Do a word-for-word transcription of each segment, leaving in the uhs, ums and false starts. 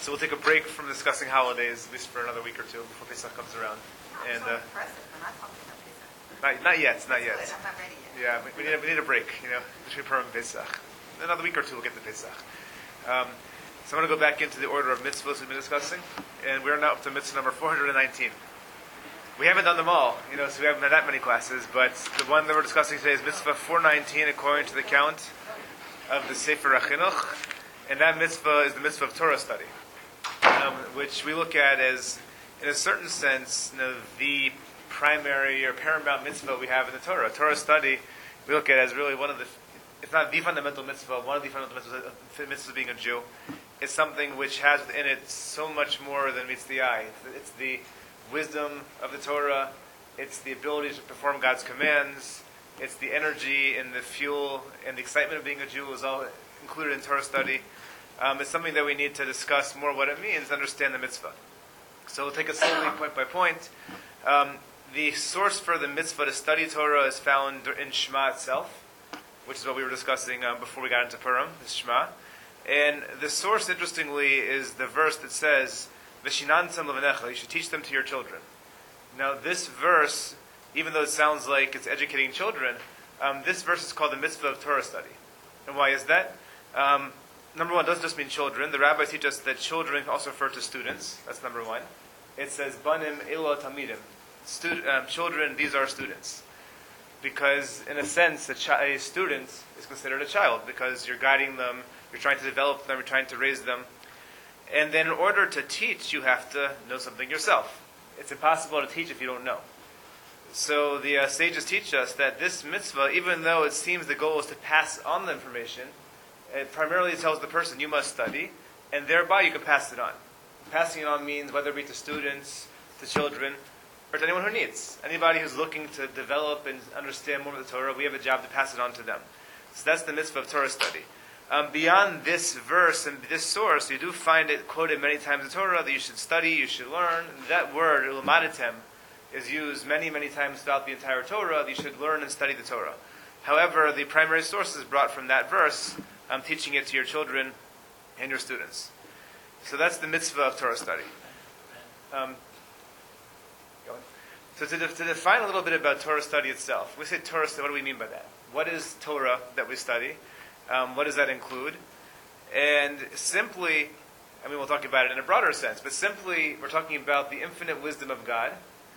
So we'll take a break from discussing holidays, at least for another week or two before Pesach comes around. And uh, impressive. We're not talking about Pesach. not, not yet, not yet. Good. I'm not ready yet. Yeah, we, we, need a, we need a break, you know, between Purim and Pesach. Another week or two we'll get to Pesach. Um, so I'm going to go back into the order of mitzvahs we've been discussing, and we're now up to mitzvah number four hundred nineteen. We haven't done them all, you know, so we haven't had that many classes, but the one that we're discussing today is mitzvah four nineteen according to the count of the Sefer HaChinuch, and that mitzvah is the mitzvah of Torah study, um, which we look at as, in a certain sense, you know, the primary or paramount mitzvah we have in the Torah. Torah study, we look at as really one of the, if not the fundamental mitzvah, one of the fundamental mitzvahs, mitzvahs of being a Jew. It's something which has within it so much more than meets the eye. It's the wisdom of the Torah, it's the ability to perform God's commands, it's the energy and the fuel and the excitement of being a Jew is all included in Torah study. Um, it's something that we need to discuss more what it means to understand the mitzvah. So we'll take it slowly, point by point. Um, the source for the mitzvah to study Torah is found in Shema itself, which is what we were discussing uh, before we got into Purim, the Shema. And the source, interestingly, is the verse that says, V'shinantam levanecha, you should teach them to your children. Now this verse, even though it sounds like it's educating children, um, this verse is called the mitzvah of Torah study. And why is that? Um, number one, it doesn't just mean children. The rabbis teach us that children can also refer to students. That's number one. It says, Banim elo tamidim. Stud- um, children, these are students. Because, in a sense, a, chi- a student is considered a child, because you're guiding them, you're trying to develop them, you're trying to raise them. And then in order to teach, you have to know something yourself. It's impossible to teach if you don't know. So the uh, sages teach us that this mitzvah, even though it seems the goal is to pass on the information, it primarily tells the person you must study, and thereby you can pass it on. Passing it on means whether it be to students, to children, or to anyone who needs. Anybody who's looking to develop and understand more of the Torah, we have a job to pass it on to them. So that's the mitzvah of Torah study. Um, beyond this verse and this source, you do find it quoted many times in Torah that you should study, you should learn. That word, ulamadatem, is used many, many times throughout the entire Torah. You should learn and study the Torah. However, the primary source is brought from that verse, um, teaching it to your children and your students. So that's the mitzvah of Torah study. Um, so to, de- to define a little bit about Torah study itself, we say Torah study, what do we mean by that? What is Torah that we study? Um, what does that include? And simply, I mean, we'll talk about it in a broader sense, but simply, we're talking about the infinite wisdom of God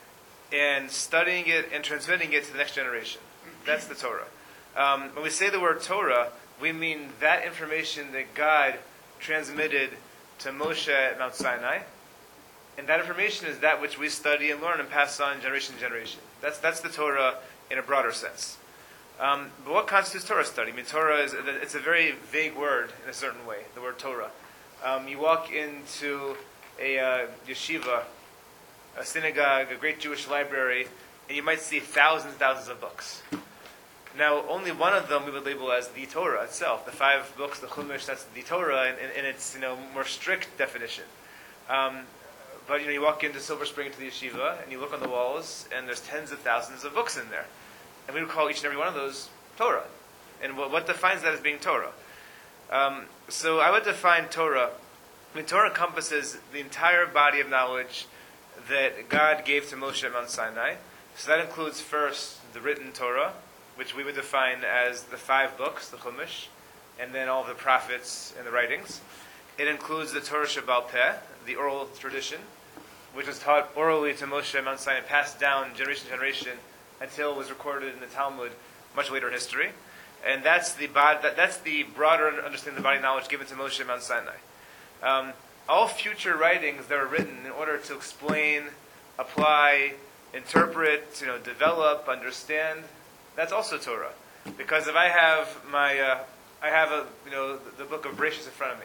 and studying it and transmitting it to the next generation. That's the Torah. Um, when we say the word Torah, we mean that information that God transmitted to Moshe at Mount Sinai, and that information is that which we study and learn and pass on generation to generation. That's that's the Torah in a broader sense. Um, but what constitutes Torah study? I mean, Torah is it's a very vague word in a certain way, the word Torah. Um, you walk into a uh, yeshiva, a synagogue, a great Jewish library, and you might see thousands and thousands of books. Now, only one of them we would label as the Torah itself. The five books, the Chumash, that's the Torah in, in, in its you know more strict definition. Um, but you know, you walk into Silver Spring to the yeshiva, and you look on the walls, and there's tens of thousands of books in there. And we would call each and every one of those Torah. And what, what defines that as being Torah? Um, so I would define Torah, I mean, Torah encompasses the entire body of knowledge that God gave to Moshe at Mount Sinai. So that includes first the written Torah, which we would define as the five books, the Chumash, and then all the prophets and the writings. It includes the Torah Shebaal Peh, the oral tradition, which was taught orally to Moshe at Mount Sinai, passed down generation to generation, until it was recorded in the Talmud much later in history. And that's the bod- that, that's the broader understanding of the body of knowledge given to Moshe at Mount Sinai. Um, all future writings that are written in order to explain, apply, interpret, you know, develop, understand, that's also Torah. Because if I have my, uh, I have a, you know, the, the book of Bereshit in front of me,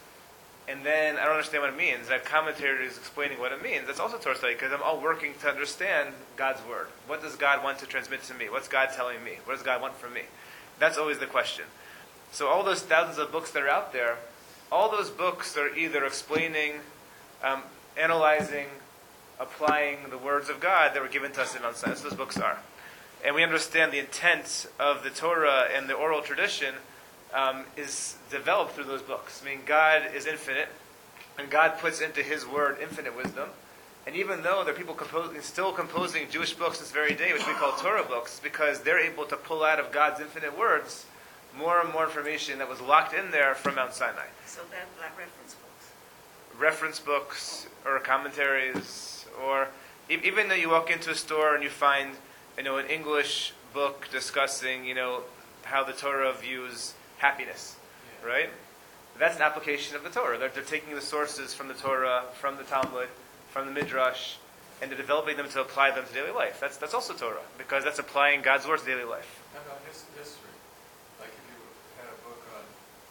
and then I don't understand what it means, I have commentators explaining what it means, that's also Torah study, because I'm all working to understand God's Word. What does God want to transmit to me? What's God telling me? What does God want from me? That's always the question. So all those thousands of books that are out there, all those books are either explaining, um, analyzing, applying the words of God that were given to us in Mount Sinai. That's what those books are. And we understand the intent of the Torah and the oral tradition um, is developed through those books. I mean, God is infinite. and God puts into His Word infinite wisdom. And even though there are people composing, still composing Jewish books this very day, which we call Torah books, because they're able to pull out of God's infinite words more and more information that was locked in there from Mount Sinai. So they're like reference books. Reference books or commentaries, or e- even though you walk into a store and you find, you know, an English book discussing, you know, how the Torah views happiness, yeah. Right? That's an application of the Torah. They're, they're taking the sources from the Torah, from the Talmud, from the Midrash, and they're developing them to apply them to daily life. That's that's also Torah, because that's applying God's words to daily life. How about his, history? Like if you had a book on,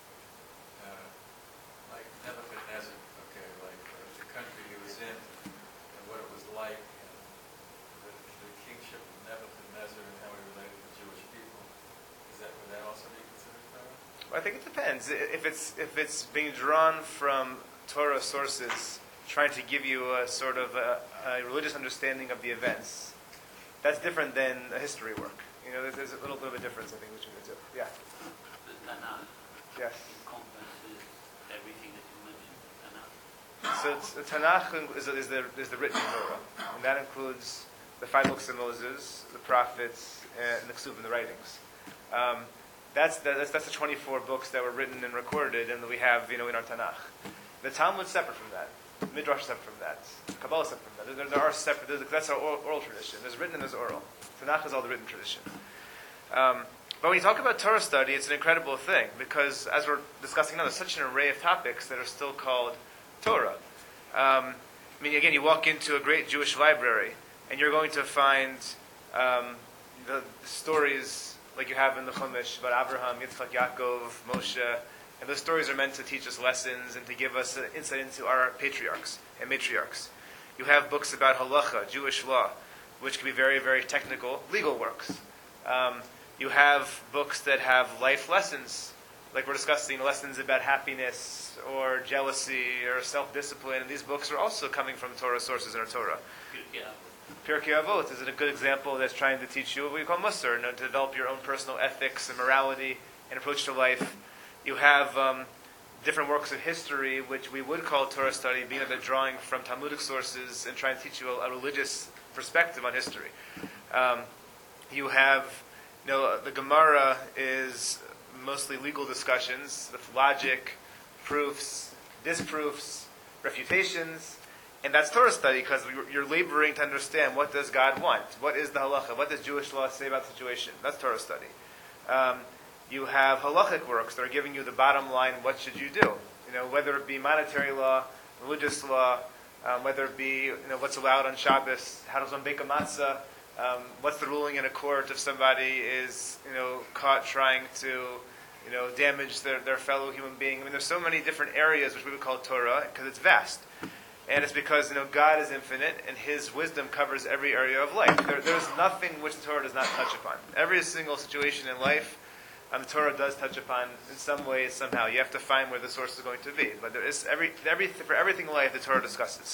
uh, like Nebuchadnezzar, okay, like uh, the country he was in, and what it was like, and the, the kingship of Nebuchadnezzar, and how he related to the Jewish people. Is that would that also be considered Torah? Well, I think it depends. If it's if it's being drawn from Torah sources, trying to give you a sort of a, a religious understanding of the events, that's different than a history work. You know, there's, there's a little bit of a difference, I think, between the two. Yeah. The Tanakh Yes. encompasses everything that you mentioned. Tanakh. So it's, the Tanakh is, is, the, is the written Torah, and that includes the five books of Moses, the prophets, and the Ksuvim, the writings. Um, that's, the, that's that's the twenty-four books that were written and recorded, and that we have, you know, in our Tanakh. The Talmud is separate from that. Midrash is separate from that. Kabbalah is separate from that. There, there are separate. That's our oral, oral tradition. There's written and there's oral. Tanakh is all the written tradition. Um, but when you talk about Torah study, it's an incredible thing, because as we're discussing now, there's such an array of topics that are still called Torah. Um, I mean, again, you walk into a great Jewish library, and you're going to find um, the, the stories like you have in the Chumash about Abraham, Yitzchak, Yaakov, Moshe. And those stories are meant to teach us lessons and to give us uh, insight into our patriarchs and matriarchs. You have books about halacha, Jewish law, which can be very, very technical, legal works. Um, you have books that have life lessons, like we're discussing, lessons about happiness or jealousy or self-discipline. And these books are also coming from Torah sources in our Torah. Pirkei Avot is a good example that's trying to teach you what we call Musar, you know, to develop your own personal ethics and morality and approach to life. You have um, different works of history, which we would call Torah study, being that they're drawing from Talmudic sources and trying to teach you a, a religious perspective on history. Um, you have, you know, the Gemara is mostly legal discussions, with logic, proofs, disproofs, refutations, and that's Torah study, because you're laboring to understand, what does God want? What is the halacha? What does Jewish law say about the situation? That's Torah study. Um, You have halachic works that are giving you the bottom line, what should you do? You know, whether it be monetary law, religious law, um, whether it be, you know, what's allowed on Shabbos, how does one bake a matzah, um, what's the ruling in a court if somebody is, you know, caught trying to, you know, damage their, their fellow human being. I mean, there's so many different areas which we would call Torah, because it's vast. And it's because, you know, God is infinite, and His wisdom covers every area of life. There, there's nothing which the Torah does not touch upon. Every single situation in life, Um, the Torah does touch upon in some ways, somehow. You have to find where the source is going to be. But there is every, every for everything in life, the Torah discusses.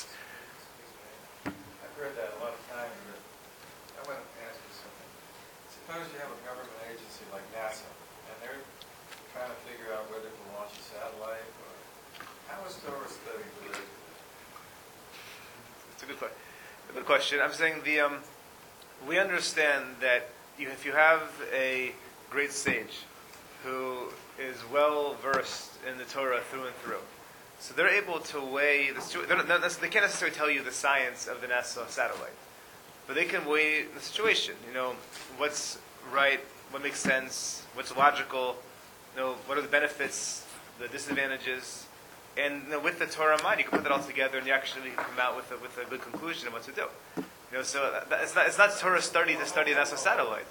I've heard that a lot of times, but I want to ask you something. Suppose you have a government agency like NASA, and they're trying to figure out whether to launch a satellite, or how is Torah study related to that? It's a good, que- a good question. I'm saying the um, we understand that you, if you have a great sage who is well versed in the Torah through and through, so they're able to weigh the situ- they're not, they can't necessarily tell you the science of the NASA satellite, but they can weigh the situation. You know, what's right, what makes sense, what's logical. You know, what are the benefits, the disadvantages, and you know, with the Torah in mind, you can put that all together, and you actually come out with a, with a good conclusion of what to do. You know, so that, that, it's not it's not Torah study to study NASA satellites.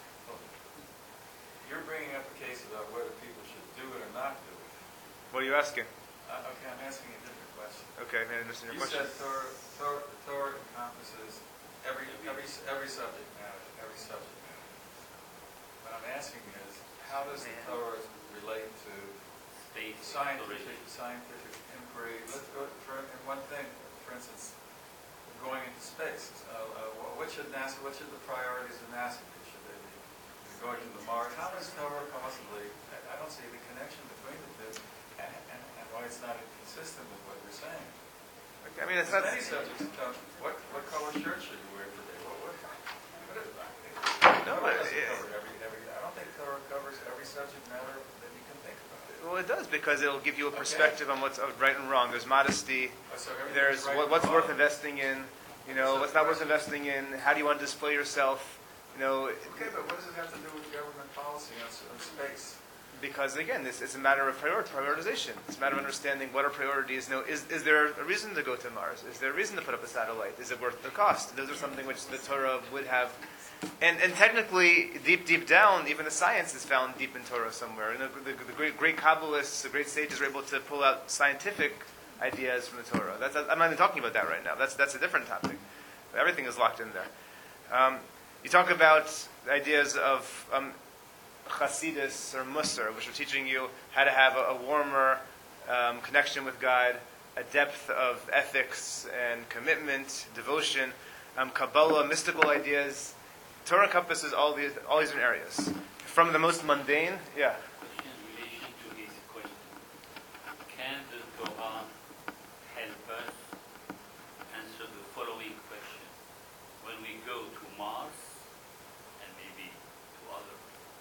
You're bringing up a case about whether people should do it or not do it. What are you asking? Uh, okay, I'm asking a different question. Okay, may I understand your You question? said Torah, Torah, Torah encompasses every, every, every subject matter, every subject matter. What I'm asking is, how does the Torah relate to Space scientific, exploration. scientific inquiry? Let's go for in one thing, for instance, going into space. Uh, uh, what should NASA, what should the priorities of NASA be? Should they be going to the Mars? How does Torah possibly, I, I don't see the connection between the two, and, and, and why it's not consistent with what you're saying. I mean, it's There's not. many subjects that don't, what, what color shirt should you wear today? What, what, what is, No, color but doesn't it- cover every, every, I don't think color covers every subject matter that you can think about. Well, it does because it'll give you a perspective on what's right and wrong. There's modesty. Oh, so everything's There's right what, and what's wrong. worth investing in. You know, what's not worth investing in. How do you want to display yourself? You know, Okay, but what does it have to do with government policy on, s- on space? because again, this is a matter of prior- prioritization. It's a matter of understanding what are priorities. You know, is is there a reason to go to Mars? Is there a reason to put up a satellite? Is it worth the cost? Those are something which the Torah would have. And, and technically, deep, deep down, even the science is found deep in Torah somewhere. You know, the, the great, great Kabbalists, the great sages are able to pull out scientific ideas from the Torah. That's, I'm not even talking about that right now. That's, that's a different topic. Everything is locked in there. Um, you talk about ideas of um, Chasidus or Musar, which are teaching you how to have a, a warmer um, connection with God, a depth of ethics and commitment, devotion, um, Kabbalah, mystical ideas. Torah encompasses all these all these different areas. From the most mundane, yeah. Question in relation to his question. Can the Torah help us answer the following question? When we go to Mars, and maybe to other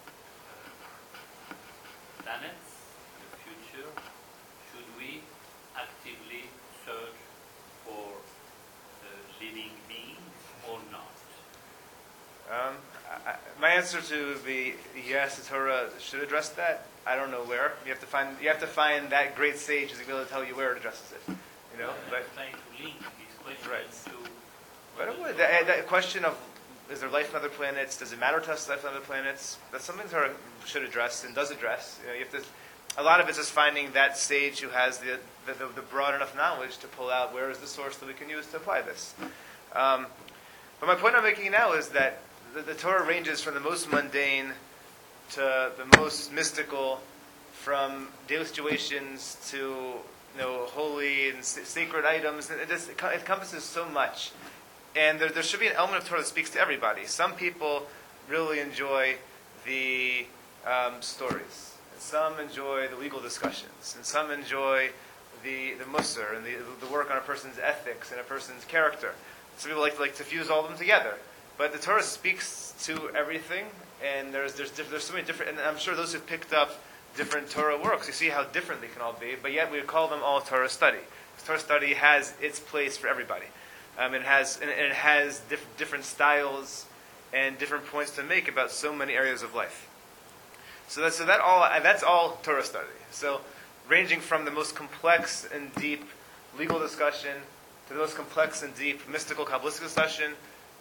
uh, planets in the future, should we actively search for uh, living beings or not? Um, I, I, my answer to would be yes. The Torah should address that. I don't know where. You have to find. You have to find that great sage who's able to tell you where it addresses it. You know, I'm but trying to link this question Right. to but it would. That, that question of is there life on other planets? Does it matter to us life on other planets? That's something the Torah should address and does address. You know, you have to. A lot of it's just finding that sage who has the the, the, the broad enough knowledge to pull out where is the source that we can use to apply this. Um, but my point I'm making now is that the, the Torah ranges from the most mundane to the most mystical, from daily situations to you know holy and s- sacred items. It, just, it co- it encompasses so much, and there, there should be an element of Torah that speaks to everybody. Some people really enjoy the um, stories, and some enjoy the legal discussions, and some enjoy the the musar and the the work on a person's ethics and a person's character. Some people like to, like to fuse all of them together. But the Torah speaks to everything, and there's there's diff- there's so many different. And I'm sure those who've picked up different Torah works, you see how different they can all be. But yet we call them all Torah study. Torah study has its place for everybody. Um, it has and it has diff- different styles and different points to make about so many areas of life. So that so that all that's all Torah study. So ranging from the most complex and deep legal discussion to the most complex and deep mystical Kabbalistic discussion,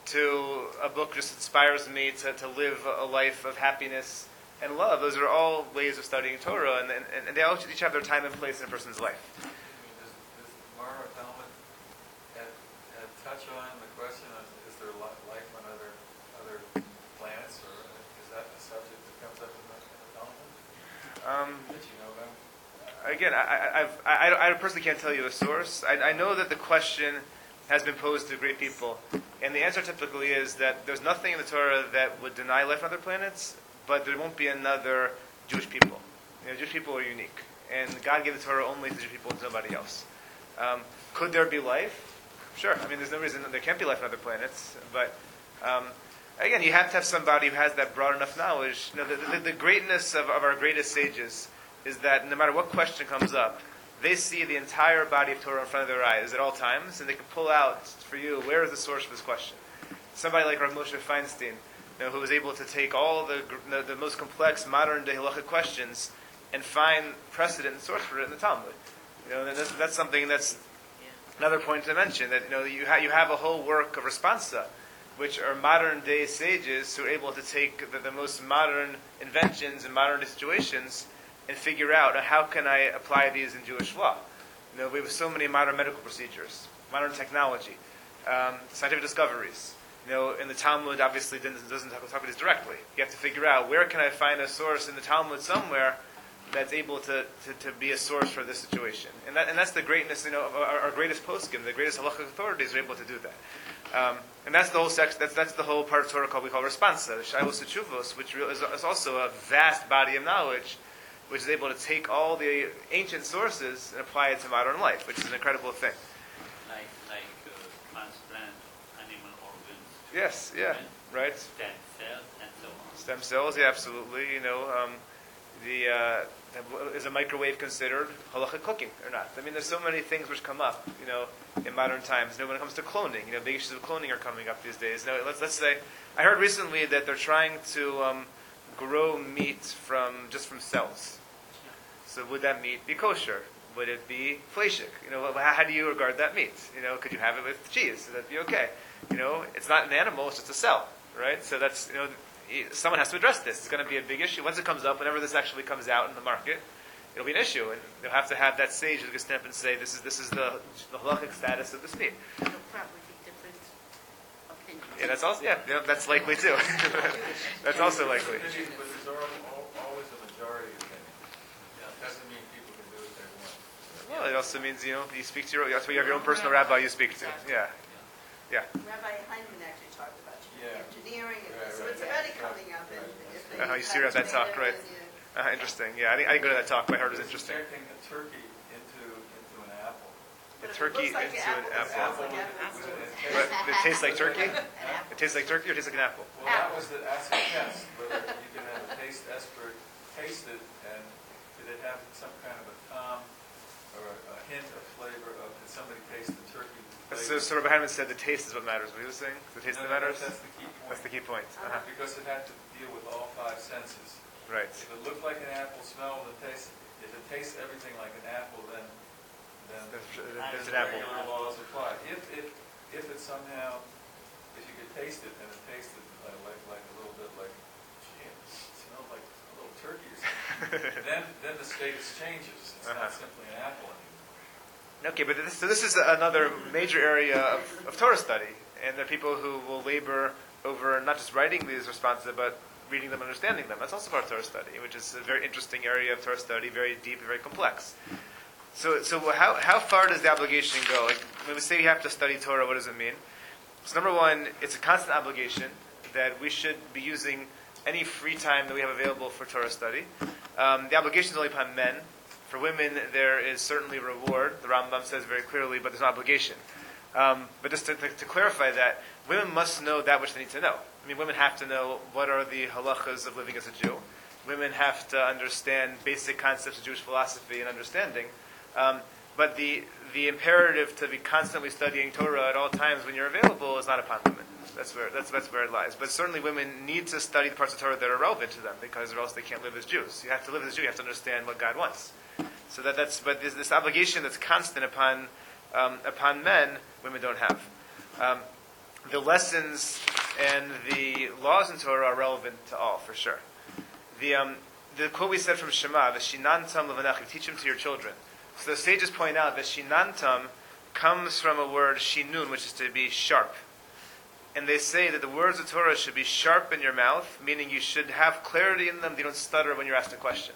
to a book just inspires me to, to live a life of happiness and love. Those are all ways of studying Torah, and, and, and they all each have their time and place in a person's life. I mean, does, does Mara Talmud have, have touch on the question of is there li- life on other other planets, or is that a subject that comes up in the, in the Talmud Um, that you know about? again, I, I, I've, I, I personally can't tell you a source. I, I know that the question has been posed to great people, and the answer typically is that there's nothing in the Torah that would deny life on other planets, but there won't be another Jewish people. You know, Jewish people are unique, and God gave the Torah only to Jewish people and to nobody else. Um, could there be life? Sure. I mean, there's no reason that there can't be life on other planets, but um, again, you have to have somebody who has that broad enough knowledge. You know, the, the, the greatness of, of our greatest sages is that no matter what question comes up, they see the entire body of Torah in front of their eyes at all times, and they can pull out for you, where is the source for this question? Somebody like Rav Moshe Feinstein, you know, who was able to take all the, the, the most complex modern-day halachic questions and find precedent and source for it in the Talmud. You know, and that's, that's something that's another point to mention, that you know you, ha- you have a whole work of responsa, which are modern-day sages who are able to take the, the most modern inventions and modern situations and figure out how can I apply these in Jewish law. You know, we have so many modern medical procedures, modern technology, um, scientific discoveries. You know, in the Talmud, obviously, doesn't doesn't talk about these directly. You have to figure out where can I find a source in the Talmud somewhere that's able to, to, to be a source for this situation. And that and that's the greatness, you know, of our, our greatest poskim, the greatest halachic authorities are able to do that. Um, and that's the whole section. That's that's the whole part of Torah called we call responsa, the Shilos Teshuvos, which is, is also a vast body of knowledge which is able to take all the ancient sources and apply it to modern life, which is an incredible thing. Like, like uh, transplant animal organs. Yes, yeah, right. Stem cells and so on. Stem cells, yeah, absolutely. You know, um, the uh, is a microwave considered halachic cooking or not? I mean, there's so many things which come up, you know, in modern times. You know, when it comes to cloning, you know, big issues of cloning are coming up these days. Now, let's let's say, I heard recently that they're trying to um, grow meat from just from cells. So would that meat be kosher? Would it be fleishik? You know, how, how do you regard that meat? You know, could you have it with cheese? Would that be okay? You know, it's not an animal; it's just a cell, right? So that's, you know, someone has to address this. It's going to be a big issue. Once it comes up, whenever this actually comes out in the market, it'll be an issue, and they'll have to have that sage who can stand up and say, "This is this is the the halachic status of this meat." There'll probably be different opinions. Yeah, that's also yeah, yeah that's likely too. That's also likely. But there's al- al- always a majority opinion. Doesn't mean people can do what they want. Well, it also means, you know, you speak to your, that's why you have your own personal rabbi you speak to. Yeah, yeah. Rabbi Heinemann actually talked about Yeah. engineering, and Right, so right, it's already right, coming up. And right. if they Uh-huh, you see have her at that talk, tomato right? and, you- Uh, interesting. Yeah, I didn't, I didn't go to that talk, but I heard it was It's interesting. injecting a turkey into into an apple. A But if it turkey looks like into an an apple, apple. it sounds like Apple apple. with- But it tastes like turkey? An apple. It tastes like turkey or tastes like an apple? Well, that was the acid test, whether you can have a taste expert taste it, and did it have some kind of a tom or a, a hint of flavor of, did somebody taste the turkey So, flavor? so Rabbi Hanman said the taste is what matters. What he was saying? The taste No, that no, matters? That's the key point. That's the key point. Uh-huh. Because it had to deal with all five senses. Right. If it looked like an apple, smelled and tasted, if it tastes everything like an apple, then, then There's, the there's an apple. regular laws apply. If it, if it somehow, if you could taste it and it tasted like, like, like a little bit like, gee, it smelled like a little turkey or something, then, then the status changes. It's Uh-huh. not simply an apple anymore. Okay, but this, so this is another major area of, of Torah study. And there are people who will labor over not just writing these responses, but reading them, understanding them. That's also part of Torah study, which is a very interesting area of Torah study, very deep, very complex. So, so how, how far does the obligation go? Like, when we say we have to study Torah, what does it mean? So number one, it's a constant obligation that we should be using any free time that we have available for Torah study. Um, the obligation is only upon men. For women, there is certainly reward. The Rambam says very clearly, but there's no obligation. Um, but just to, to, to clarify that, women must know that which they need to know. I mean, women have to know what are the halachas of living as a Jew. Women have to understand basic concepts of Jewish philosophy and understanding. Um, but the the imperative to be constantly studying Torah at all times when you're available is not upon women. That's where that's that's where it lies. But certainly, women need to study the parts of Torah that are relevant to them, because or else they can't live as Jews. You have to live as a Jew. You have to understand what God wants. So that that's but there's this obligation that's constant upon um, upon men. Women don't have. Um, the lessons and the laws in Torah are relevant to all, for sure. The um, the quote we said from Shema, "V'shinantam levanach," teach them to your children. So the sages point out that shinantam comes from a word shinun, which is to be sharp. And they say that the words of Torah should be sharp in your mouth, meaning you should have clarity in them. They don't stutter when you're asked a question.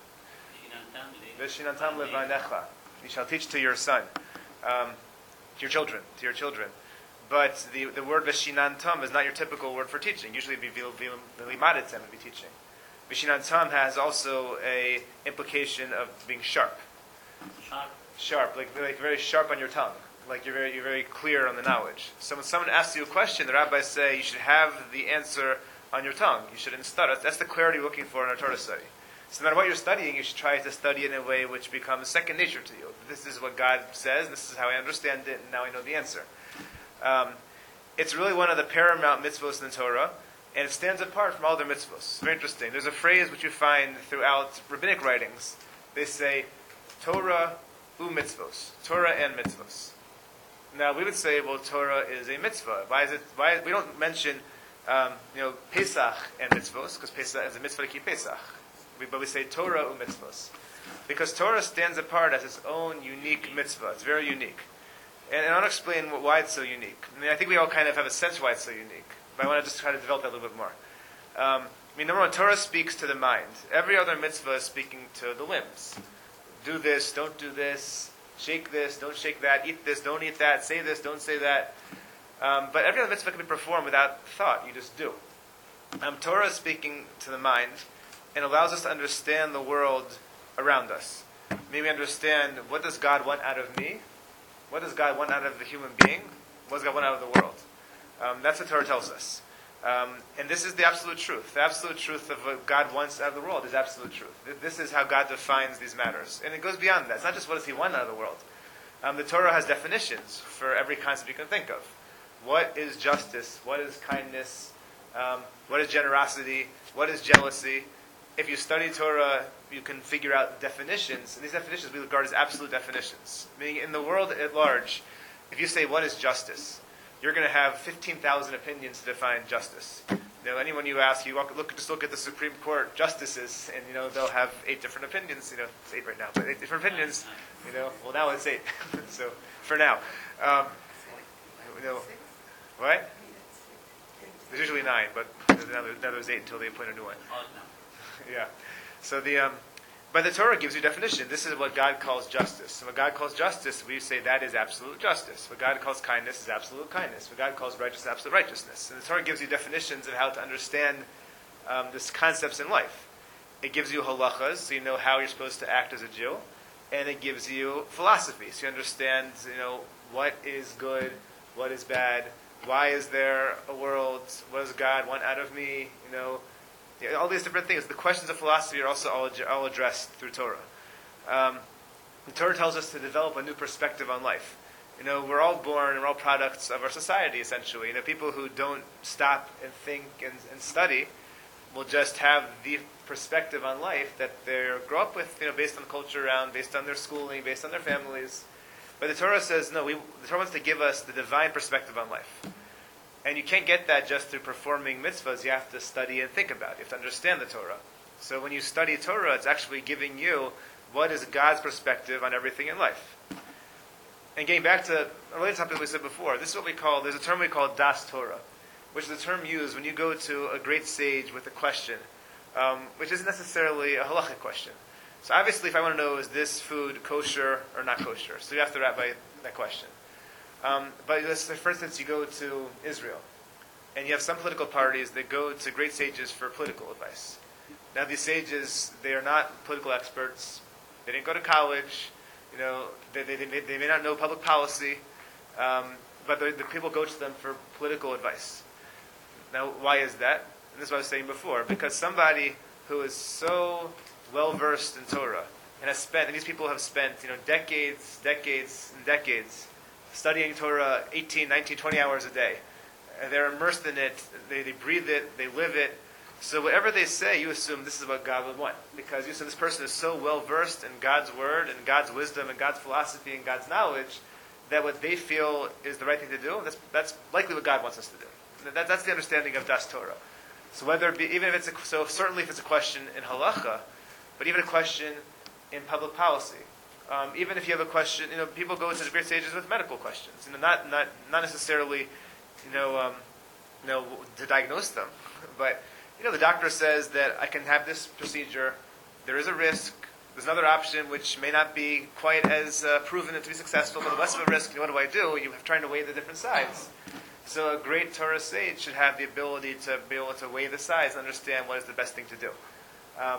V'shinantam levanecha, you shall teach to your son, um, to your children, to your children. But the the word v'shinantam is not your typical word for teaching. Usually, it'd be v'limaditem would be teaching. V'shinantam has also a implication of being sharp. Sharp. Sharp, like like very sharp on your tongue, like you're very you're very clear on the knowledge. So when someone asks you a question, the rabbis say you should have the answer on your tongue. You shouldn't stutter. That's the clarity we're looking for in our Torah study. So no matter what you're studying, you should try to study it in a way which becomes second nature to you. This is what God says. This is how I understand it, and now I know the answer. Um, it's really one of the paramount mitzvos in the Torah, and it stands apart from all other mitzvos. It's very interesting. There's a phrase which you find throughout rabbinic writings. They say, Torah u mitzvos. Torah and mitzvos. Now, we would say, well, Torah is a mitzvah. Why is it? Why we don't mention, um, you know, Pesach and mitzvos, because Pesach is a mitzvah to keep Pesach. We, but we say Torah u mitzvos, because Torah stands apart as its own unique mitzvah. It's very unique, and, and I'll explain why it's so unique. I mean, I think we all kind of have a sense why it's so unique, but I want to just try to develop that a little bit more. Um, I mean, number one, Torah speaks to the mind. Every other mitzvah is speaking to the limbs. Do this, don't do this, shake this, don't shake that, eat this, don't eat that, say this, don't say that. Um, but every other mitzvah can be performed without thought. You just do. Um, Torah is speaking to the mind and allows us to understand the world around us. May we understand, what does God want out of me? What does God want out of the human being? What does God want out of the world? Um, that's what Torah tells us. Um, and this is the absolute truth. The absolute truth of what God wants out of the world is absolute truth. This is how God defines these matters. And it goes beyond that. It's not just what does He want out of the world. Um, the Torah has definitions for every concept you can think of. What is justice? What is kindness? Um, what is generosity? What is jealousy? If you study Torah, you can figure out definitions. And these definitions we regard as absolute definitions. Meaning, in the world at large, if you say, what is justice? You're going to have fifteen thousand opinions to define justice. You know, anyone you ask, you walk, look, just look at the Supreme Court justices, and you know they'll have eight different opinions. You know, it's eight right now, but eight different opinions. You know, well now it's eight. So for now, um, you know, what? There's usually nine, but now, there, now there's eight until they appoint a new one. Odd number. Yeah. So the um, but the Torah gives you definition. This is what God calls justice. And what God calls justice, we say that is absolute justice. What God calls kindness is absolute kindness. What God calls righteousness is absolute righteousness. And the Torah gives you definitions of how to understand um, these concepts in life. It gives you halachas, so you know how you're supposed to act as a Jew, and it gives you philosophy, so you understand, you know, what is good, what is bad, why is there a world, what does God want out of me, you know. Yeah, all these different things. The questions of philosophy are also all, all addressed through Torah. Um, the Torah tells us to develop a new perspective on life. You know, we're all born and we're all products of our society, essentially. You know, people who don't stop and think and, and study will just have the perspective on life that they grow up with, you know, based on the culture around, based on their schooling, based on their families. But the Torah says, no, we, the Torah wants to give us the divine perspective on life. And you can't get that just through performing mitzvahs. You have to study and think about it. You have to understand the Torah. So when you study Torah, it's actually giving you what is God's perspective on everything in life. And getting back to a related topic we said before, this is what we call, there's a term we call das Torah, which is a term used when you go to a great sage with a question, um, which isn't necessarily a halachic question. So obviously, if I want to know, is this food kosher or not kosher? So you have to wrap by that question. Um, but let's say, for instance, you go to Israel, and you have some political parties that go to great sages for political advice. Now, these sages, they are not political experts. They didn't go to college. You know, they, they, they, may, they may not know public policy, um, but the, the people go to them for political advice. Now, why is that? And this is what I was saying before. Because somebody who is so well-versed in Torah, and has spent, and these people have spent, you know, decades, decades, and decades studying Torah eighteen, nineteen, twenty hours a day. And they're immersed in it, they, they breathe it, they live it. So whatever they say, you assume this is what God would want. Because you assume this person is so well versed in God's word, and God's wisdom, and God's philosophy, and God's knowledge, that what they feel is the right thing to do, that's, that's likely what God wants us to do. That, that's the understanding of Das Torah. So whether it be, even if it's a, so certainly if it's a question in halacha, but even a question in public policy. Um, even if you have a question, you know, people go into the great sages with medical questions. You know, not not not necessarily, you know, um, you know, to diagnose them, but you know, the doctor says that I can have this procedure. There is a risk. There's another option which may not be quite as uh, proven to be successful, but less of a risk. You know, what do I do? You're trying to weigh the different sides. So a great Torah sage should have the ability to be able to weigh the sides and understand what is the best thing to do. Um,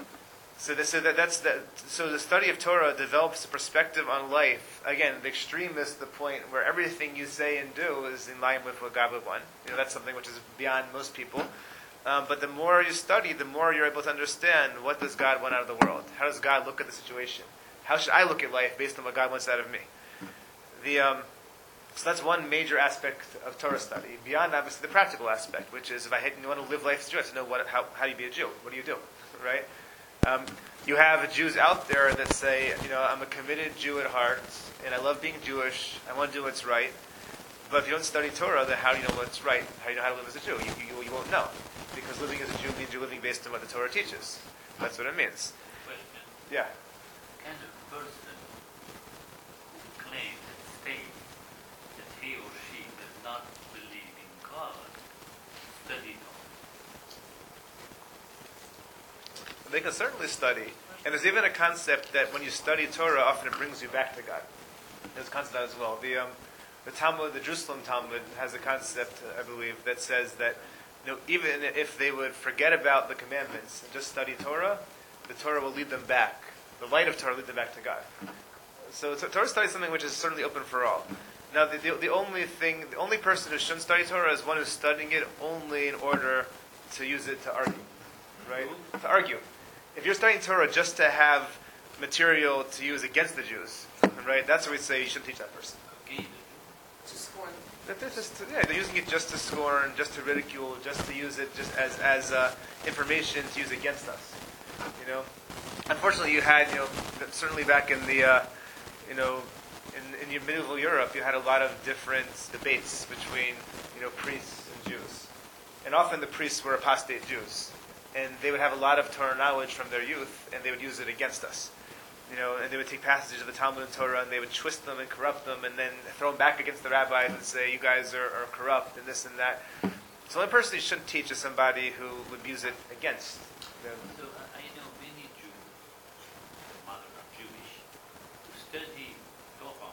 So, this, so that, that's the, so the study of Torah develops a perspective on life. Again, the extreme is the point where everything you say and do is in line with what God would want. You know, that's something which is beyond most people. Um, but the more you study, the more you're able to understand what does God want out of the world. How does God look at the situation? How should I look at life based on what God wants out of me? The um, so that's one major aspect of Torah study. Beyond obviously the practical aspect, which is if I want to live life as a Jew, I have to know what, how, how do you be a Jew? What do you do, right? Um, you have Jews out there that say, you know, I'm a committed Jew at heart, and I love being Jewish. I want to do what's right. But if you don't study Torah, then how do you know what's right? How do you know how to live as a Jew? You, you, you won't know. Because living as a Jew means you're living based on what the Torah teaches. That's what it means. Question. Yeah. Can a person who claims and states that he or she does not believe in God study Torah? They can certainly study. And there's even a concept that when you study Torah, often it brings you back to God. There's a concept of that as well. The, um, the Talmud, the Jerusalem Talmud, has a concept, I believe, that says that you know, even if they would forget about the commandments and just study Torah, the Torah will lead them back The light of Torah leads them back to God. So, so Torah study is something which is certainly open for all. Now, the, the, the only thing, the only person who shouldn't study Torah is one who's studying it only in order to use it to argue, right? To argue. If you're studying Torah just to have material to use against the Jews, right? That's what we say you shouldn't teach that person. To scorn. That they're just, yeah, they're using it just to scorn, just to ridicule, just to use it just as as uh, information to use against us. You know, unfortunately, you had, you know, certainly back in the, uh, you know, in, in medieval Europe, you had a lot of different debates between, you know, priests and Jews, and often the priests were apostate Jews, and they would have a lot of Torah knowledge from their youth, and they would use it against us. You know, and they would take passages of the Talmud and Torah and they would twist them and corrupt them and then throw them back against the rabbis and say, you guys are, are corrupt and this and that. So the only person you shouldn't teach is somebody who would use it against them. So I I know many Jews, mother are Jewish, who study Torah,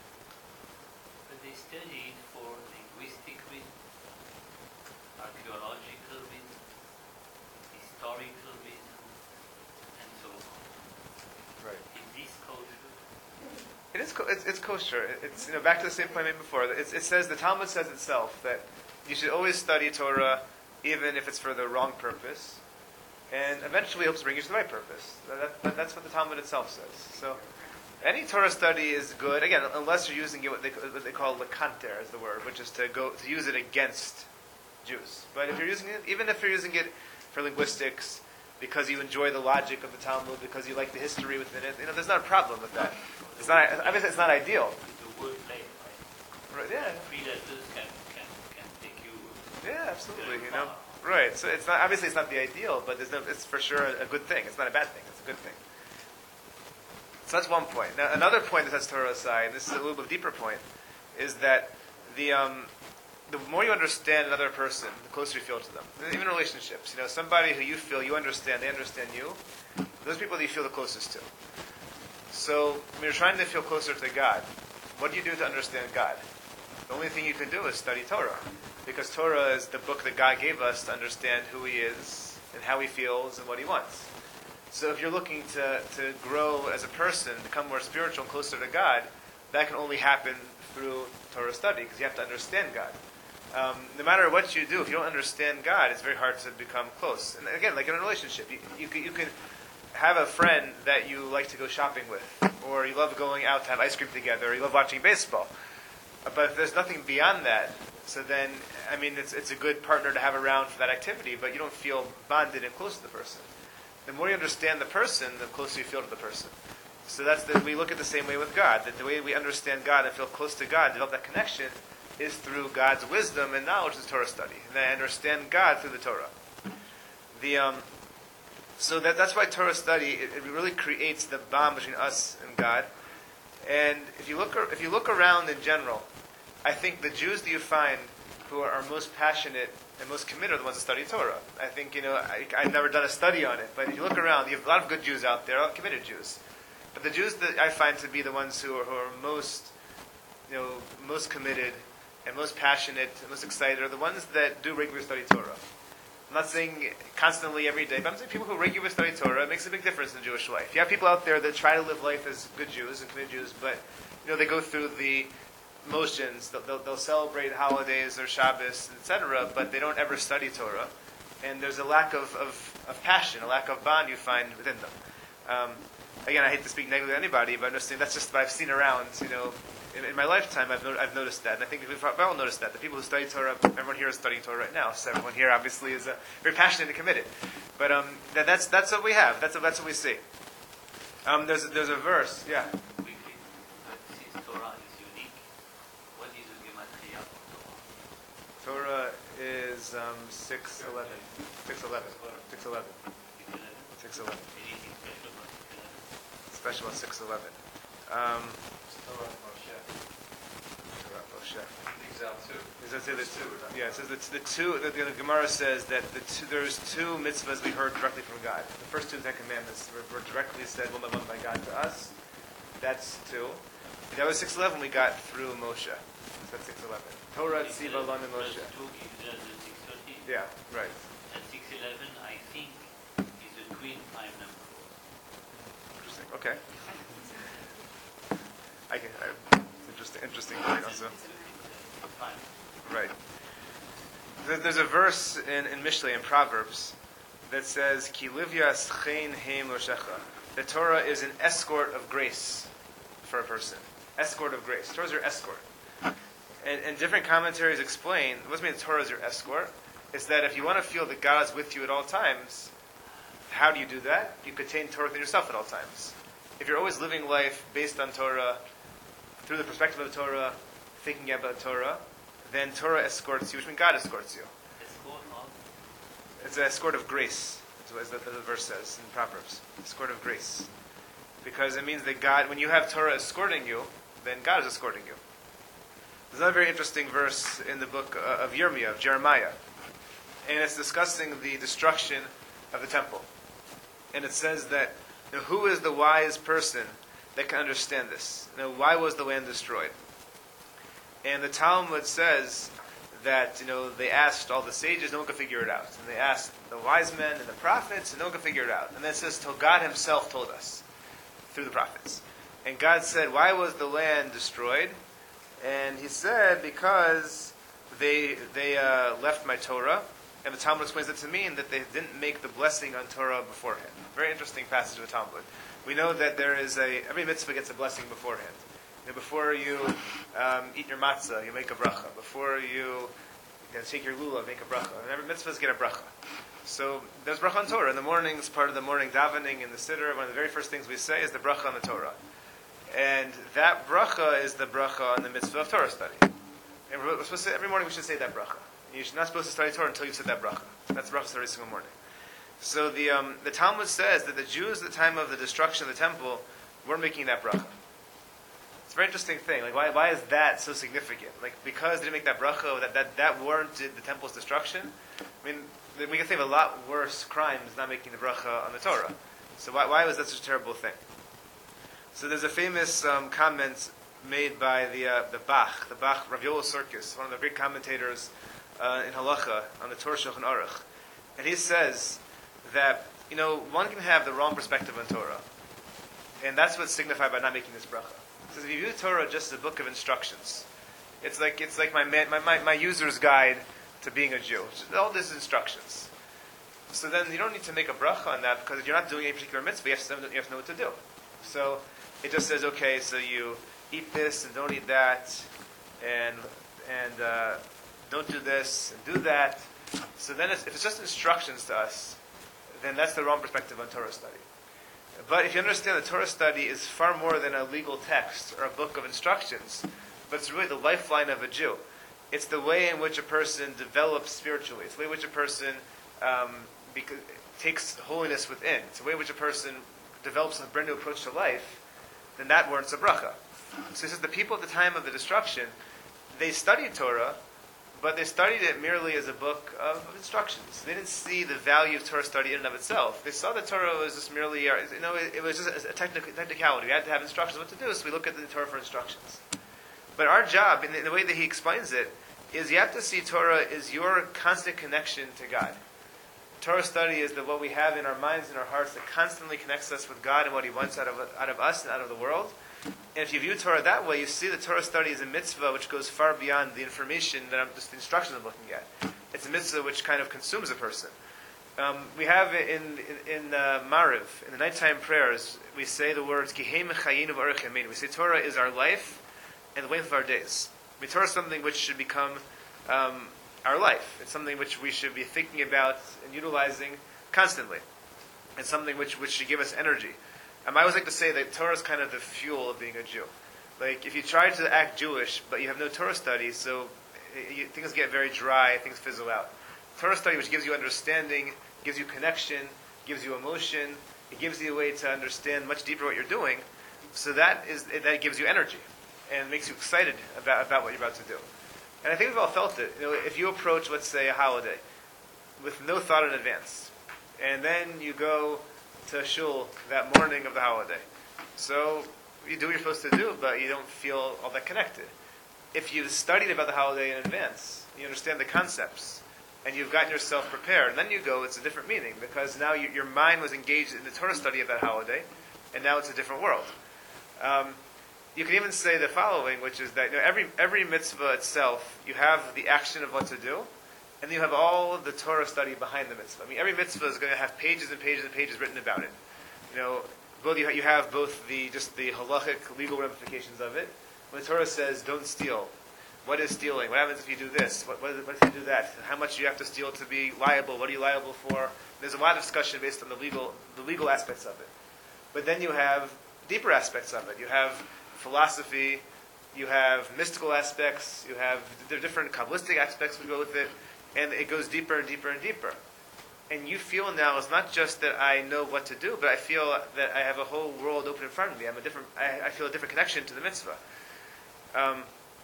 but they study it for linguistic reasons, archaeological reasons, historical reasons, and so on. Right. In this culture, It is. Co- it's, it's kosher. It- It's, you know, back to the same point I made before. It's, it says, the Talmud says itself that you should always study Torah, even if it's for the wrong purpose, and eventually it helps bring you to the right purpose. That, that, that's what the Talmud itself says. So, any Torah study is good. Again, unless you're using it what they, what they call lekanter is the word, which is to go to use it against Jews. But if you're using it, even if you're using it for linguistics, because you enjoy the logic of the Talmud, because you like the history within it, you know, there's not a problem with that. It's not. Obviously, it's not ideal. it's a word play, right? Right? Yeah. Three letters can, can, can take you Yeah, absolutely. very You know, far. right? So it's not obviously it's not the ideal, but there's no, it's for sure a, a good thing. It's not a bad thing. It's a good thing. So that's one point. Now another point that sets Torah aside, and this is a little bit deeper point, is that the um, the more you understand another person, the closer you feel to them. Even relationships, you know, somebody who you feel you understand, they understand you. Those people that you feel the closest to. So when you're trying to feel closer to God, what do you do to understand God? The only thing you can do is study Torah. Because Torah is the book that God gave us to understand who He is and how He feels and what He wants. So if you're looking to, to grow as a person, become more spiritual and closer to God, that can only happen through Torah study, because you have to understand God. Um, no matter what you do, if you don't understand God, it's very hard to become close. And again, like in a relationship, you, you, can, you can have a friend that you like to go shopping with, or you love going out to have ice cream together, or you love watching baseball. But if there's nothing beyond that, so then, I mean, it's it's a good partner to have around for that activity, but you don't feel bonded and close to the person. The more you understand the person, the closer you feel to the person. So that's the, we look at the same way with God. That the way we understand God and feel close to God, develop that connection, is through God's wisdom and knowledge of Torah study. And I understand God through the Torah. The um, so that that's why Torah study it, it really creates the bond between us and God. And if you look ar- if you look around in general, I think the Jews that you find who are, are most passionate and most committed are the ones that study Torah. I think, you know, I, I've never done a study on it, but if you look around, you have a lot of good Jews out there, a lot of committed Jews. But the Jews that I find to be the ones who are, who are most, you know, most committed and most passionate and most excited are the ones that do regularly study Torah. I'm not saying constantly every day, but I'm saying people who regularly study Torah, it makes a big difference in Jewish life. You have people out there that try to live life as good Jews and committed Jews, but, you know, they go through the motions. They'll, they'll, they'll celebrate holidays or Shabbos, et cetera, but they don't ever study Torah. And there's a lack of, of, of passion, a lack of bond you find within them. Um, again, I hate to speak negatively to anybody, but I'm just saying that's just what I've seen around. You know, in, in my lifetime, I've, no, I've noticed that, and I think we've all noticed that. The people who study Torah, everyone here is studying Torah right now, so everyone here obviously is uh, very passionate and committed. But um, that, that's that's what we have. That's that's what we see. Um, there's there's a verse, yeah. quickly, but since Torah is unique, what is the gematria for Torah? Torah is um, six eleven. six eleven. six eleven. six eleven? six eleven. Anything special about six eleven? Special on six eleven. Um, Torah Moshe. Torah Moshe. Leaves out two. Does that say the There's two? right? Yeah, it says the, the two. The, the Gemara says that the two, there's two mitzvahs we heard directly from God. The first two Ten Commandments were, were directly said, "One by one by God to us." That's two. The other six eleven we got through Moshe. So that's six eleven. Torah Tziva Lanu Moshe. Plus two gives us the six thirteen. Yeah, right. And six eleven, I think, is a twin prime number. Interesting. Okay. I can. I, interesting. Interesting point also. Fine. Right. There- There's a verse in, in Mishlei, in Proverbs, that says, Ki livyas chen heim loshecha. The Torah is an escort of grace for a person. Escort of grace. Torah is your escort. And, and different commentaries explain, what does it mean the Torah is your escort? It's that if you want to feel that God is with you at all times, how do you do that? You contain Torah within yourself at all times. If you're always living life based on Torah, through the perspective of Torah, thinking about Torah, then Torah escorts you, which means God escorts you. It's called of It's an escort of grace, is what the, the verse says in Proverbs. Escort of grace. Because it means that God, when you have Torah escorting you, then God is escorting you. There's another very interesting verse in the book uh, of Yirmiyah, of Jeremiah. And it's discussing the destruction of the temple. And it says that, you know, who is the wise person that can understand this? You know, why was the land destroyed? And the Talmud says that, you know, they asked all the sages, no one could figure it out. And they asked the wise men and the prophets, and no one could figure it out. And then it says, till God himself told us, through the prophets. And God said, why was the land destroyed? And he said, because they they uh, left my Torah. And the Talmud explains it to mean that they didn't make the blessing on Torah beforehand. Very interesting passage of the Talmud. We know that there is a, every mitzvah gets a blessing beforehand. You know, before you um, eat your matzah, you make a bracha. Before you, you know, take your lulav, make a bracha. And every mitzvahs get a bracha. So there's bracha on Torah. In the morning, it's part of the morning davening in the siddur. One of the very first things we say is the bracha on the Torah. And that bracha is the bracha on the mitzvah of Torah study. And we're supposed to, every morning we should say that bracha. You're not supposed to study Torah until you've said that bracha. That's bracha every single morning. So the um, the Talmud says that the Jews at the time of the destruction of the temple were making that bracha. It's a very interesting thing. Like, why why is that so significant? Like, because they didn't make that bracha, that that, that warranted the temple's destruction? I mean, we can think of a lot worse crimes not making the bracha on the Torah. So why why was that such a terrible thing? So there's a famous um, comment made by the uh, the Bach, the Bach, Rav Yoel Sirkis, one of the great commentators uh, in Halacha on the Torah Shulchan Aruch, and he says that, you know, one can have the wrong perspective on Torah, and that's what's signified by not making this bracha. He says if you view Torah just as a book of instructions, it's like it's like my man, my, my my user's guide to being a Jew. All this instructions. So then you don't need to make a bracha on that, because if you're not doing any particular mitzvah, you have to, you have to know what to do. So it just says, okay, so you eat this and don't eat that, and and uh, don't do this and do that. So then it's, if it's just instructions to us, then that's the wrong perspective on Torah study. But if you understand that Torah study is far more than a legal text or a book of instructions, but it's really the lifeline of a Jew. It's the way in which a person develops spiritually. It's the way in which a person um, bec- takes holiness within. It's the way in which a person develops a brand new approach to life. Then that warrants a bracha. So he says the people at the time of the destruction, they studied Torah, but they studied it merely as a book of instructions. They didn't see the value of Torah study in and of itself. They saw that Torah was just merely, uh, you know, it, it was just a technical technicality. We had to have instructions what to do, so we look at the Torah for instructions. But our job, in the, in the way that he explains it, is you have to see Torah is your constant connection to God. Torah study is the what we have in our minds and our hearts that constantly connects us with God and what He wants out of out of us and out of the world. And if you view Torah that way, you see that Torah study is a mitzvah which goes far beyond the information that I'm just the instructions I'm looking at. It's a mitzvah which kind of consumes a person. Um, we have in in, in uh, Mariv, in the nighttime prayers, we say the words Gehem Chayinu V'Arech Yameinu. We say Torah is our life and the length of our days. I mean, Torah is something which should become um, our life. It's something which we should be thinking about and utilizing constantly. It's something which, which should give us energy. Um, I always like to say that Torah is kind of the fuel of being a Jew. Like, if you try to act Jewish, but you have no Torah study, so you, things get very dry, things fizzle out. Torah study, which gives you understanding, gives you connection, gives you emotion, it gives you a way to understand much deeper what you're doing, so that is that gives you energy and makes you excited about, about what you're about to do. And I think we've all felt it. You know, if you approach, let's say, a holiday with no thought in advance, and then you go to shul that morning of the holiday. So you do what you're supposed to do, but you don't feel all that connected. If you've studied about the holiday in advance, you understand the concepts, and you've gotten yourself prepared, and then you go, it's a different meaning, because now you, your mind was engaged in the Torah study of that holiday, and now it's a different world. Um, you can even say the following, which is that you know, every every mitzvah itself, you have the action of what to do, and then you have all of the Torah study behind the mitzvah. I mean, every mitzvah is going to have pages and pages and pages written about it. You know, both you, you have both the just the halachic legal ramifications of it. When the Torah says, "Don't steal," what is stealing? What happens if you do this? What, what, what if you do that? How much do you have to steal to be liable? What are you liable for? There's a lot of discussion based on the legal the legal aspects of it. But then you have deeper aspects of it. You have philosophy, you have mystical aspects, you have there are different Kabbalistic aspects that go with it, and it goes deeper and deeper and deeper. And you feel now it's not just that I know what to do, but I feel that I have a whole world open in front of me. I'm a different. I, I feel a different connection to the mitzvah. Um,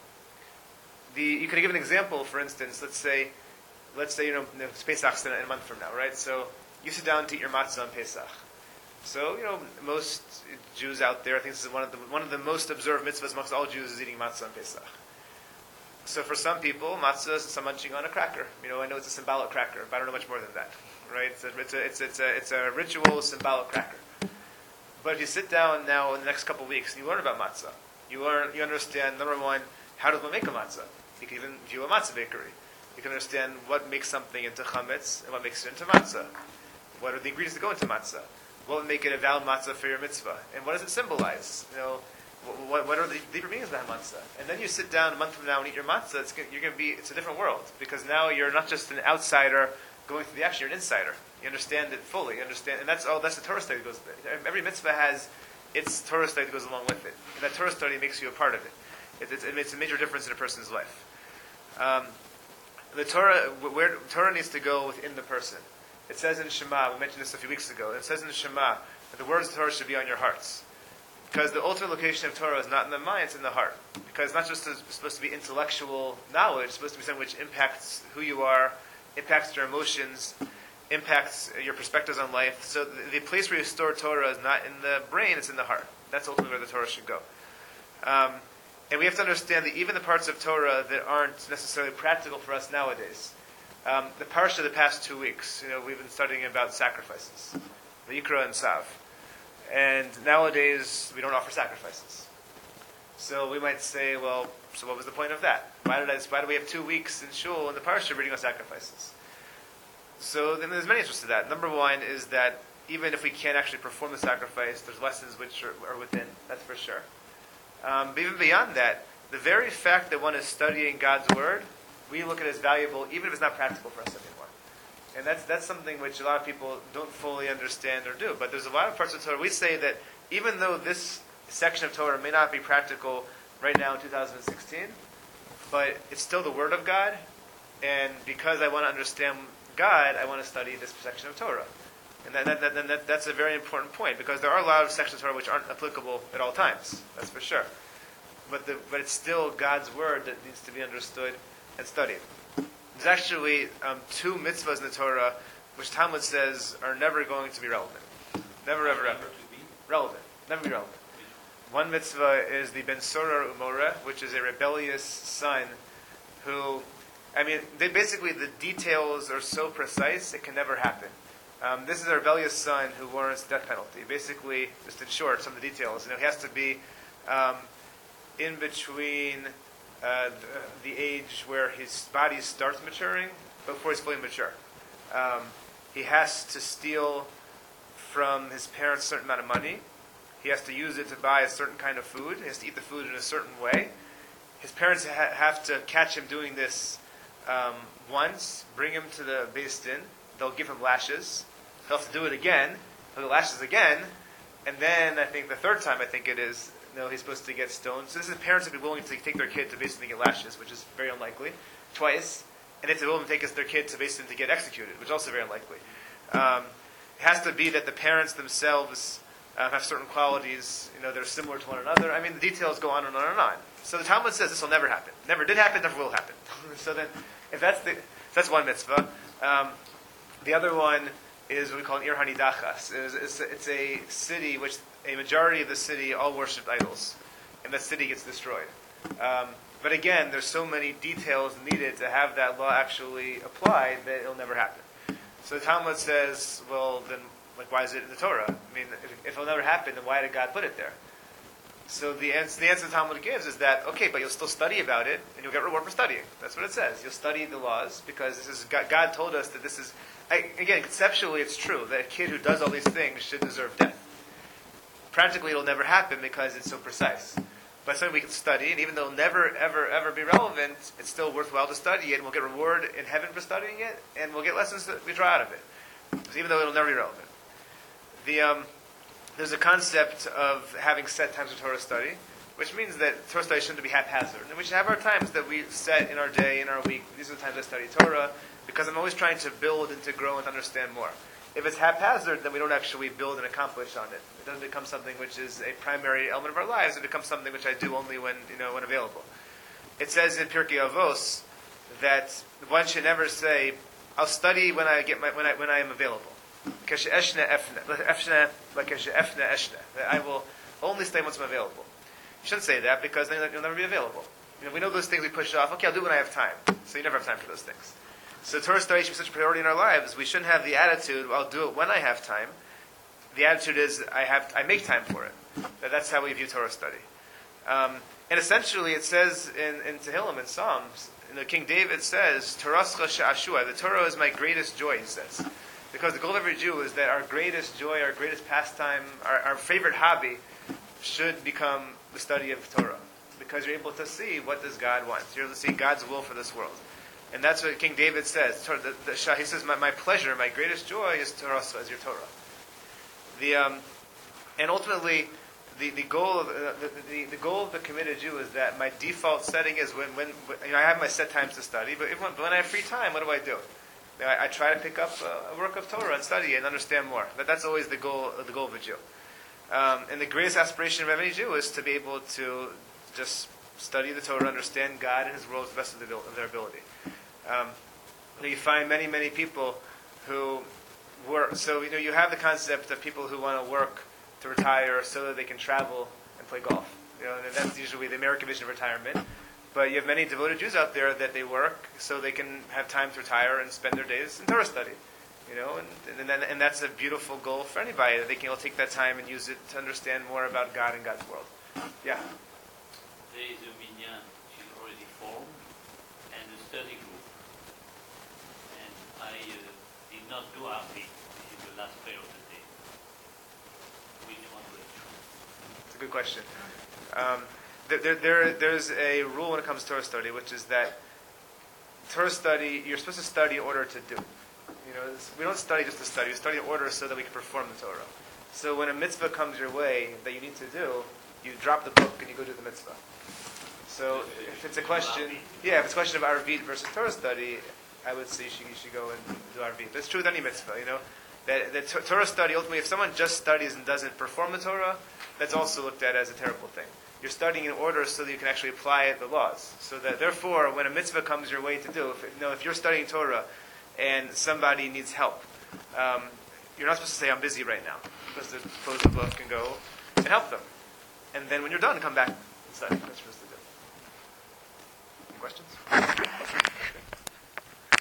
the you could give an example, for instance. Let's say, let's say you know it's Pesach in a month from now, right? So you sit down to eat your matzah on Pesach. So, you know, most Jews out there, I think this is one of the one of the most observed mitzvahs amongst all Jews is eating matzah on Pesach. So for some people, matzah is some munching on a cracker. You know, I know it's a symbolic cracker, but I don't know much more than that, right? It's a, it's a, it's, it's a, it's a ritual symbolic cracker. But if you sit down now in the next couple of weeks and you learn about matzah, you learn, you understand, number one, how does one make a matzah? You can even view a matzah bakery. You can understand what makes something into chametz and what makes it into matzah. What are the ingredients that go into matzah? What would make it a valid matzah for your mitzvah? And what does it symbolize? You know, what, what are the deeper meanings behind matzah? And then you sit down a month from now and eat your matzah. It's, you're going to be. It's a different world because now you're not just an outsider going through the action. You're an insider. You understand it fully. You understand, and that's all. That's the Torah study that goes with it. Every mitzvah has its Torah study that goes along with it, and that Torah study makes you a part of it. It, it, it makes a major difference in a person's life. Um, the Torah, where Torah needs to go within the person. It says in Shema, we mentioned this a few weeks ago, it says in Shema that the words of the Torah should be on your hearts. Because the ultimate location of Torah is not in the mind, it's in the heart. Because it's not just a, supposed to be intellectual knowledge, it's supposed to be something which impacts who you are, impacts your emotions, impacts your perspectives on life. So the, the place where you store Torah is not in the brain, it's in the heart. That's ultimately where the Torah should go. Um, and we have to understand that even the parts of Torah that aren't necessarily practical for us nowadays, Um, the parsha of the past two weeks, you know, we've been studying about sacrifices, Vayikra and Sav, and nowadays we don't offer sacrifices. So we might say, well, so what was the point of that? Why did I? Why do we have two weeks in shul in the parsha reading on sacrifices? So then there's many answers to that. Number one is that even if we can't actually perform the sacrifice, there's lessons which are, are within. That's for sure. Um, but even beyond that, the very fact that one is studying God's word, we look at it as valuable, even if it's not practical for us anymore. And that's that's something which a lot of people don't fully understand or do. But there's a lot of parts of Torah. We say that even though this section of Torah may not be practical right now in two thousand sixteen, but it's still the Word of God. And because I want to understand God, I want to study this section of Torah. And that, that, that, that, that's a very important point, because there are a lot of sections of Torah which aren't applicable at all times. That's for sure. But the, but it's still God's Word that needs to be understood and studied. There's actually um, two mitzvahs in the Torah which Talmud says are never going to be relevant. Never, ever, ever. Relevant. Never be relevant. One mitzvah is the Ben Sorah Umoreh, which is a rebellious son who, I mean, they basically, the details are so precise, it can never happen. Um, this is a rebellious son who warrants death penalty. Basically, just in short, some of the details. You know, he has to be um, in between Uh, the, the age where his body starts maturing, but before he's fully mature. Um, he has to steal from his parents a certain amount of money. He has to use it to buy a certain kind of food. He has to eat the food in a certain way. His parents ha- have to catch him doing this um, once, bring him to the Beis Din. They'll give him lashes. He'll have to do it again. He'll get lashes again. And then, I think the third time, I think it is, no, he's supposed to get stoned. So this is parents would be willing to take their kid to basically get lashes, which is very unlikely, twice. And if they're willing to take their kid to basically to get executed, which is also very unlikely. Um, it has to be that the parents themselves uh, have certain qualities, you know, that are similar to one another. I mean, the details go on and on and on. So the Talmud says this will never happen. Never did happen, never will happen. So then, if that's the, that's one mitzvah. Um, the other one is what we call an Ir Hanidachas. It's, it's, it's a city which a majority of the city all worshipped idols, and that city gets destroyed. Um, but again, there's so many details needed to have that law actually applied that it'll never happen. So the Talmud says, well, then Like, why is it in the Torah? I mean, if, if it'll never happen, then why did God put it there? So the answer, the answer the Talmud gives is that, okay, but you'll still study about it, and you'll get reward for studying. That's what it says. You'll study the laws, because this is God, God told us that this is, I, again, conceptually it's true, that a kid who does all these things should deserve death. Practically it'll never happen because it's so precise. But something we can study, and even though it'll never, ever, ever be relevant, it's still worthwhile to study it, and we'll get reward in heaven for studying it, and we'll get lessons that we draw out of it. So even though it'll never be relevant. The, um, there's a concept of having set times for Torah study, which means that Torah study shouldn't be haphazard. And we should have our times that we set in our day, in our week. These are the times I study Torah, because I'm always trying to build and to grow and to understand more. If it's haphazard, then we don't actually build and accomplish on it. It doesn't become something which is a primary element of our lives. It becomes something which I do only when, you know, when available. It says in Pirkei Avos that one should never say, "I'll study when I get my, when I when I am available." That I will only study once I'm available. You shouldn't say that, because then you'll never be available. You know, we know those things we push off. Okay, I'll do it when I have time. So you never have time for those things. So Torah study should be such a priority in our lives. We shouldn't have the attitude, "I'll do it when I have time." The attitude is, I have, I make time for it. That, that's how we view Torah study. Um, and essentially, it says in, in Tehillim, in Psalms, you know, King David says, "Torascha she'ashua." The Torah is my greatest joy, he says. Because the goal of every Jew is that our greatest joy, our greatest pastime, our, our favorite hobby should become the study of Torah. Because you're able to see, what does God want? You're able to see God's will for this world. And that's what King David says. The, the, he says, my, my pleasure, my greatest joy is Torah, is your Torah. The, um, and ultimately, the, the goal of uh, the, the, the goal of the committed Jew is that my default setting is when, when, when you know, I have my set times to study, but, if, when, but when I have free time, what do I do? I, I try to pick up a, a work of Torah and study and understand more. But that's always the goal, the goal of a Jew. Um, and the greatest aspiration of every Jew is to be able to just study the Torah, understand God and His world to the best of, the, of their ability. Um, you find many, many people who work. So you know, you have the concept of people who want to work to retire so that they can travel and play golf. You know, and that's usually the American vision of retirement. But you have many devoted Jews out there that they work so they can have time to retire and spend their days in Torah study. You know, and and, then, and that's a beautiful goal for anybody, that they can all take that time and use it to understand more about God and God's world. Yeah. There is a minyan which is already formed and a study group. And I uh, did not do our bit. This is the last prayer of the day. Which one will I choose? It's a good question. Um, There, there, there's a rule when it comes to Torah study, which is that Torah study, you're supposed to study in order to do. You know, we don't study just to study. We study in order so that we can perform the Torah. So when a mitzvah comes your way that you need to do, you drop the book and you go do the mitzvah. So if it's a question, yeah, if it's a question of Arvit versus Torah study, I would say you should, you should go and do Arvit. That's true with any mitzvah, you know. That, that Torah study, ultimately, if someone just studies and doesn't perform the Torah, that's also looked at as a terrible thing. You're studying in order so that you can actually apply the laws. So that, therefore, when a mitzvah comes your way to do, if, you know, if you're studying Torah and somebody needs help, um, you're not supposed to say, "I'm busy right now." You're supposed to close the book and go and help them. And then when you're done, come back and study. That's what you're supposed to do. Any questions?